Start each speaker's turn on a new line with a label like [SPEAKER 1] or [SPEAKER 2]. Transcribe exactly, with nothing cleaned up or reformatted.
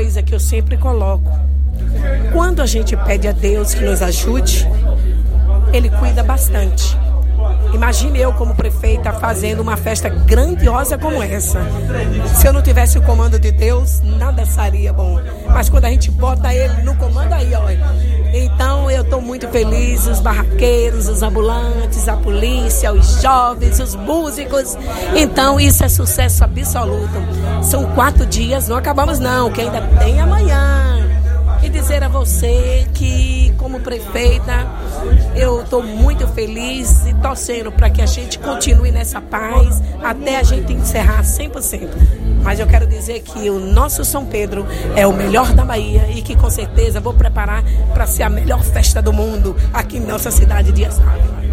[SPEAKER 1] coisa que eu sempre coloco. Quando a gente pede a Deus que nos ajude, Ele cuida bastante. Imagine eu como prefeita fazendo uma festa grandiosa como essa. Se eu não tivesse o comando de Deus, nada seria bom. Mas quando a gente bota Ele no comando, aí, ó. Então eu estou muito feliz, os barraqueiros, os ambulantes, a polícia, os jovens, os músicos. Então isso é sucesso absoluto. São quatro dias, não acabamos não, que ainda tem amanhã. E dizer a você que, como prefeita, eu estou muito feliz e torcendo para que a gente continue nessa paz até a gente encerrar cem por cento. Mas eu quero dizer que o nosso São Pedro é o melhor da Bahia e que com certeza vou preparar para ser a melhor festa do mundo aqui em nossa cidade de Açaí.